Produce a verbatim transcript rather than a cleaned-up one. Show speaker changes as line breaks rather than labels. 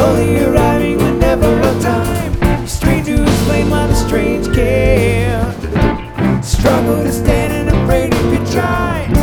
slowly arriving whenever a time. Strangers flame on a strange care. Struggle to stand and afraid if you try.